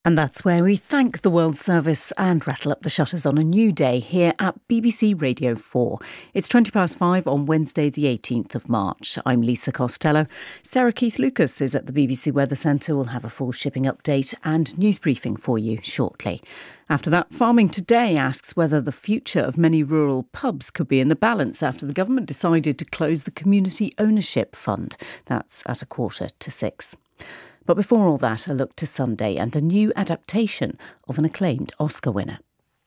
And that's where we thank the World Service and rattle up the shutters on a new day here at BBC Radio 4. It's 5:20 on Wednesday the 18th of March. I'm Lisa Costello. Sarah Keith-Lucas is at the BBC Weather Centre. We'll have a full shipping update and news briefing for you shortly. After that, Farming Today asks whether the future of many rural pubs could be in the balance after the government decided to close the Community Ownership Fund. That's at 5:45. But before all that, a look to Sunday and a new adaptation of an acclaimed Oscar winner.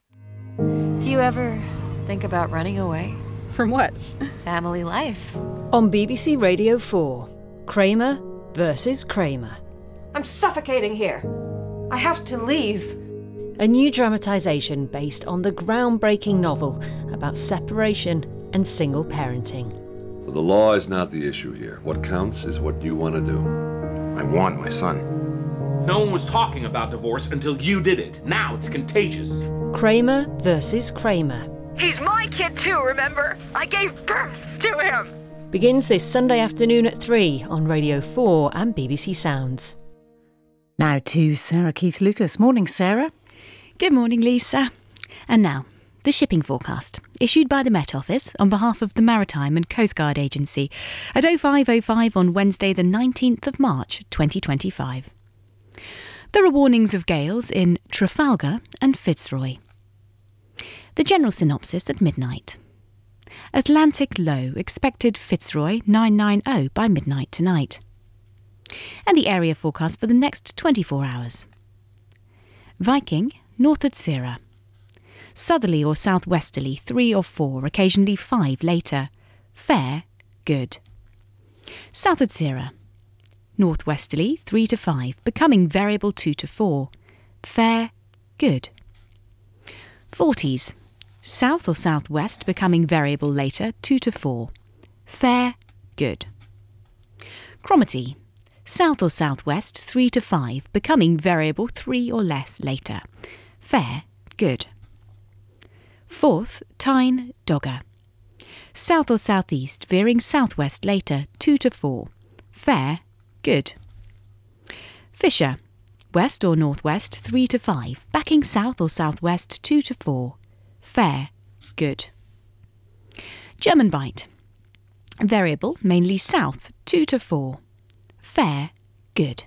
Do you ever think about running away? From what? Family life. On BBC Radio 4, Kramer versus Kramer. I'm suffocating here. I have to leave. A new dramatisation based on the groundbreaking novel about separation and single parenting. Well, the law is not the issue here. What counts is what you want to do. I want my son. No one was talking about divorce until you did it. Now it's contagious. Kramer versus Kramer. He's my kid too, remember? I gave birth to him. Begins this Sunday afternoon at 3 on Radio 4 and BBC Sounds. Now to Sarah Keith-Lucas. Morning, Sarah. Good morning, Lisa. And now, the shipping forecast, issued by the Met Office on behalf of the Maritime and Coast Guard Agency at 05:05 on Wednesday the 19th of March 2025. There are warnings of gales in Trafalgar and Fitzroy. The general synopsis at midnight. Atlantic low expected Fitzroy 990 by midnight tonight. And the area forecast for the next 24 hours. Viking, north at Sierra. Southerly or southwesterly 3 or 4, occasionally 5 later. Fair, good. South at Sierra. Northwesterly 3 to 5, becoming variable 2 to 4. Fair, good. 40s. South or southwest, becoming variable later 2 to 4. Fair, good. Cromarty. South or southwest 3 to 5, becoming variable 3 or less later. Fair, good. 4th, Tyne, Dogger. South or southeast, veering southwest later, 2 to 4. Fair, good. Fisher. West or northwest, 3 to 5, backing south or southwest, 2 to 4. Fair, good. German Bight. Variable, mainly south, 2 to 4. Fair, good.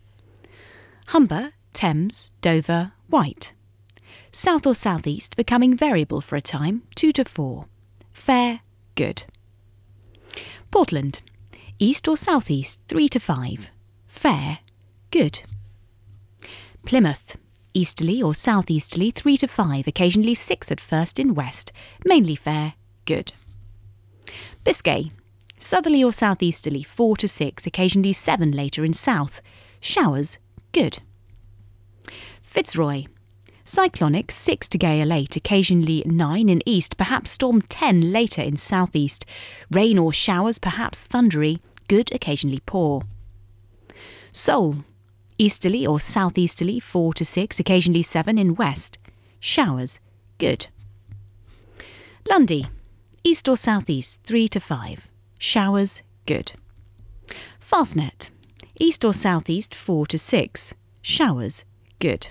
Humber, Thames, Dover, White. South or southeast, becoming variable for a time, 2 to 4. Fair, good. Portland. East or southeast, 3 to 5. Fair, good. Plymouth. Easterly or southeasterly, 3 to 5, occasionally 6 at first in west, mainly fair, good. Biscay. Southerly or southeasterly, 4 to 6, occasionally 7 later in south. Showers, good. Fitzroy. Cyclonic 6 to gale 8, occasionally 9 in east, perhaps storm 10 later in southeast. Rain or showers, perhaps thundery, good, occasionally poor. Seoul. Easterly or southeasterly 4 to 6, occasionally 7 in west. Showers, good. Lundy. East or southeast 3 to 5. Showers, good. Fastnet. East or southeast 4 to 6. Showers, good.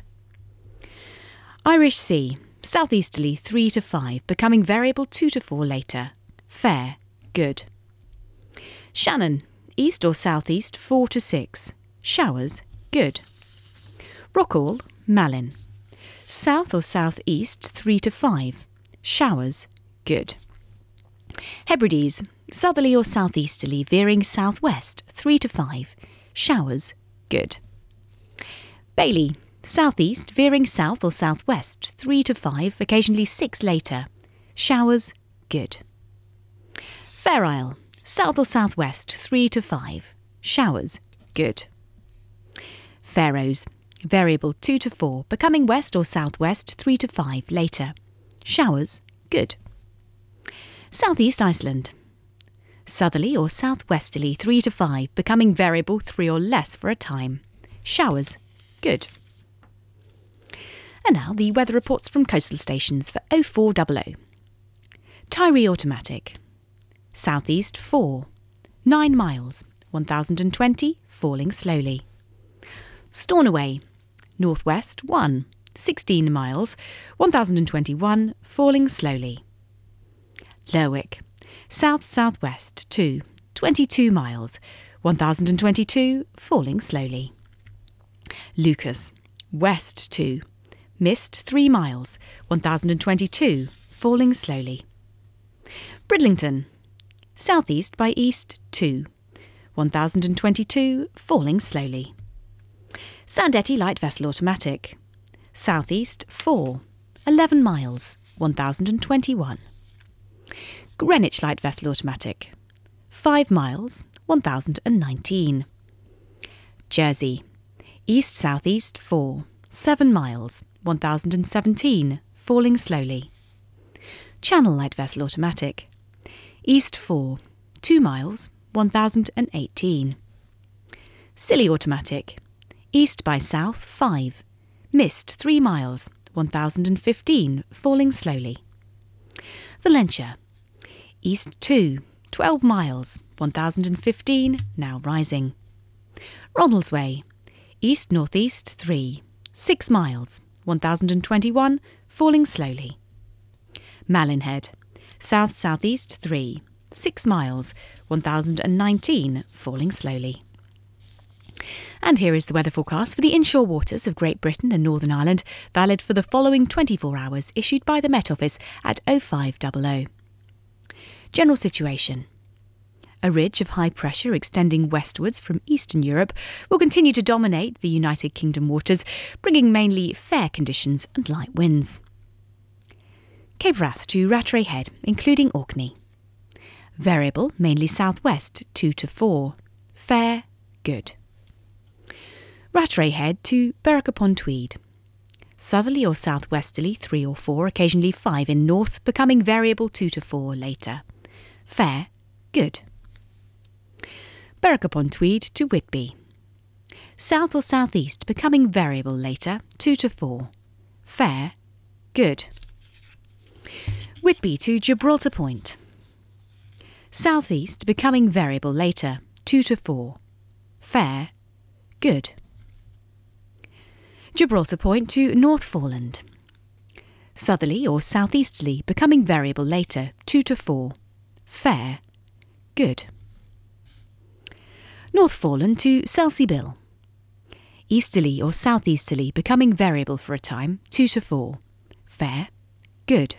Irish Sea. Southeasterly 3 to 5, becoming variable 2 to 4 later. Fair, good. Shannon. East or southeast 4 to 6. Showers, good. Rockall, Malin. South or southeast 3 to 5. Showers, good. Hebrides. Southerly or southeasterly, veering southwest 3 to 5. Showers, good. Bailey. Southeast, veering south or southwest 3 to 5, occasionally 6 later. Showers, good. Fair Isle. South or southwest 3 to 5. Showers, good. Faroes. Variable 2 to 4, becoming west or southwest 3 to 5 later. Showers, good. Southeast Iceland. Southerly or southwesterly 3 to 5, becoming variable 3 or less for a time. Showers, good. And now the weather reports from coastal stations for 0400. Tyree Automatic. Southeast 4. 9 miles. 1020, falling slowly. Stornoway. Northwest 1, 16 miles, 1021, falling slowly. Lerwick, south-southwest 2, 22 miles, 1022, falling slowly. Lucas, west 2, mist 3 miles, 1022, falling slowly. Bridlington, southeast by east 2, 1022, falling slowly. Sandetti light vessel automatic, southeast 4, 11 miles, 1021. Greenwich light vessel automatic, 5 miles, 1019. Jersey, east-southeast 4, 7 miles, 1017, falling slowly. Channel light vessel automatic, east 4, 2 miles, 1018. Scilly automatic, east by south 5, mist 3 miles, 1015, falling slowly. Valentia, east 2, 12 miles, 1015, now rising. Ronaldsway, east-northeast 3, 6 miles, 1021, falling slowly. Malinhead, south-southeast 3, 6 miles, 1019, falling slowly. And here is the weather forecast for the inshore waters of Great Britain and Northern Ireland, valid for the following 24 hours, issued by the Met Office at 0500. General situation. A ridge of high pressure extending westwards from Eastern Europe will continue to dominate the United Kingdom waters, bringing mainly fair conditions and light winds. Cape Wrath to Rattray Head, including Orkney. Variable, mainly southwest 2 to 4. Fair, good. Rattray Head to Berwick upon Tweed. Southerly or southwesterly 3 or 4, occasionally 5 in north, becoming variable 2 to 4 later. Fair, good. Berwick upon Tweed to Whitby. South or southeast, becoming variable later 2 to 4. Fair, good. Whitby to Gibraltar Point. Southeast, becoming variable later 2 to 4. Fair, good. Gibraltar Point to Northforeland. Southerly or southeasterly, becoming variable later 2 to 4. Fair, good. Northforeland to Selsey Bill. Easterly or southeasterly, becoming variable for a time 2 to 4. Fair, good.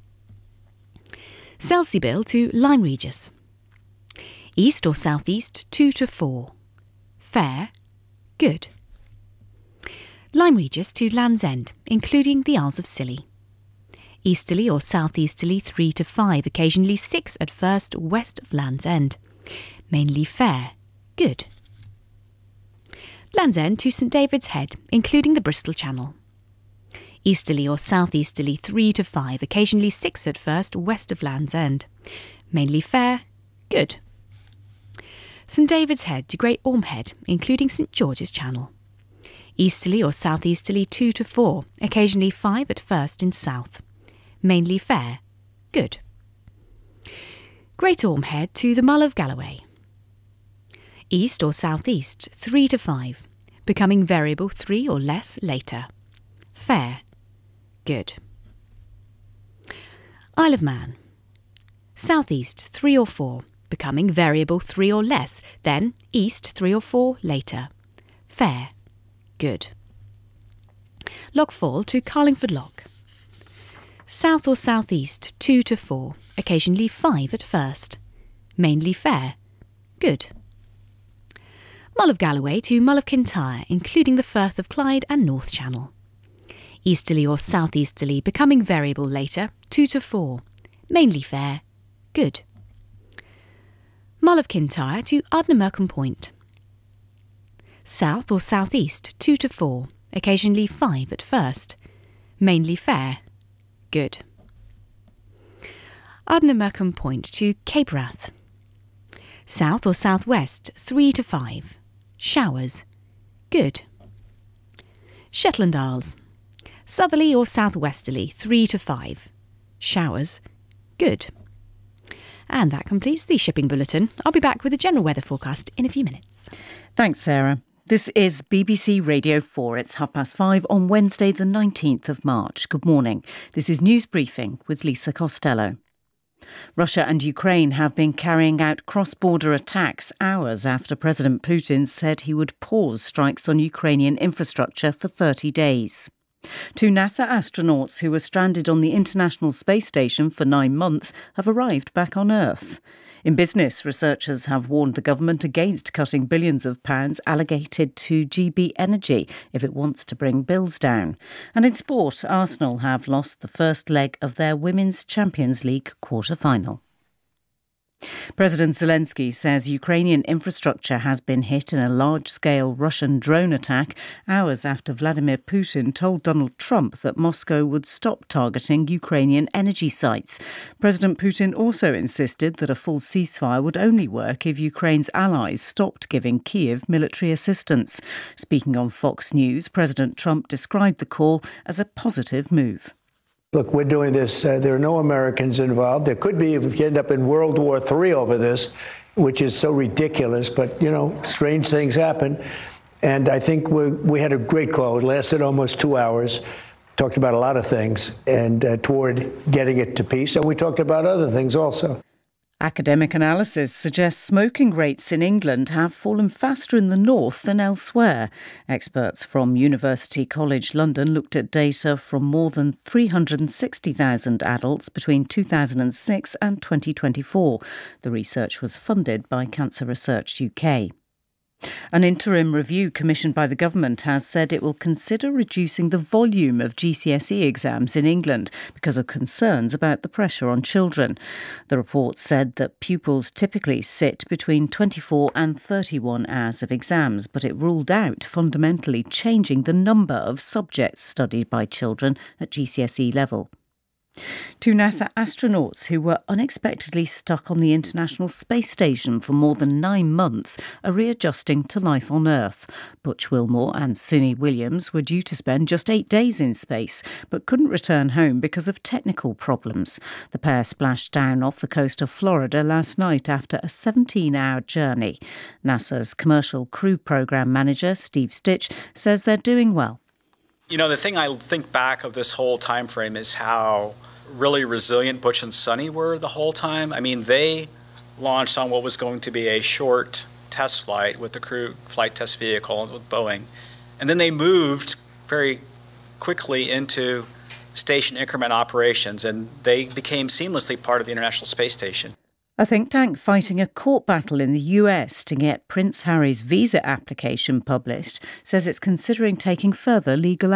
Selsey Bill to Lyme Regis. East or southeast 2 to 4. Fair, good. Lyme Regis to Land's End, including the Isles of Scilly. Easterly or southeasterly 3 to 5, occasionally 6 at first west of Land's End. Mainly fair, good. Land's End to St David's Head, including the Bristol Channel. Easterly or southeasterly 3 to 5, occasionally 6 at first west of Land's End. Mainly fair, good. St David's Head to Great Orme Head, including St George's Channel. Easterly or southeasterly 2 to 4, occasionally 5 at first in south. Mainly fair, good. Great Orme Head to the Mull of Galloway. East or southeast 3 to 5, becoming variable 3 or less later. Fair, good. Isle of Man. Southeast 3 or 4, becoming variable 3 or less, then east 3 or 4 later. Fair, good. Loch Fall to Carlingford Loch. South or southeast 2 to 4, occasionally 5 at first. Mainly fair, good. Mull of Galloway to Mull of Kintyre, including the Firth of Clyde and North Channel. Easterly or southeasterly, becoming variable later 2 to 4. Mainly fair, good. Mull of Kintyre to Ardnamurcombe Point. South or southeast 2 to 4, occasionally 5 at first. Mainly fair, good. Ardnamurcombe Point to Cape Wrath. South or southwest 3 to 5. Showers, good. Shetland Isles. Southerly or southwesterly 3 to 5. Showers, good. And that completes the shipping bulletin. I'll be back with a general weather forecast in a few minutes. Thanks, Sarah. This is BBC Radio 4. It's 5:30 on Wednesday, the 19th of March. Good morning. This is News Briefing with Lisa Costello. Russia and Ukraine have been carrying out cross-border attacks hours after President Putin said he would pause strikes on Ukrainian infrastructure for 30 days. Two NASA astronauts who were stranded on the International Space Station for 9 months have arrived back on Earth. In business, researchers have warned the government against cutting billions of pounds allocated to GB Energy if it wants to bring bills down. And in sport, Arsenal have lost the first leg of their Women's Champions League quarter-final. President Zelensky says Ukrainian infrastructure has been hit in a large-scale Russian drone attack hours after Vladimir Putin told Donald Trump that Moscow would stop targeting Ukrainian energy sites. President Putin also insisted that a full ceasefire would only work if Ukraine's allies stopped giving Kyiv military assistance. Speaking on Fox News, President Trump described the call as a positive move. Look, we're doing this. There are no Americans involved. There could be if you end up in World War III over this, which is so ridiculous. But, strange things happen. And I think we had a great call. It lasted almost 2 hours. Talked about a lot of things and toward getting it to peace. And we talked about other things also. Academic analysis suggests smoking rates in England have fallen faster in the north than elsewhere. Experts from University College London looked at data from more than 360,000 adults between 2006 and 2024. The research was funded by Cancer Research UK. An interim review commissioned by the government has said it will consider reducing the volume of GCSE exams in England because of concerns about the pressure on children. The report said that pupils typically sit between 24 and 31 hours of exams, but it ruled out fundamentally changing the number of subjects studied by children at GCSE level. Two NASA astronauts who were unexpectedly stuck on the International Space Station for more than 9 months are readjusting to life on Earth. Butch Wilmore and Suni Williams were due to spend just 8 days in space, but couldn't return home because of technical problems. The pair splashed down off the coast of Florida last night after a 17-hour journey. NASA's Commercial Crew Program Manager, Steve Stitch, says they're doing well. The thing I think back of this whole time frame is how really resilient Butch and Suni were the whole time. I mean, they launched on what was going to be a short test flight with the crew flight test vehicle with Boeing. And then they moved very quickly into station increment operations, and they became seamlessly part of the International Space Station. A think tank fighting a court battle in the US to get Prince Harry's visa application published says it's considering taking further legal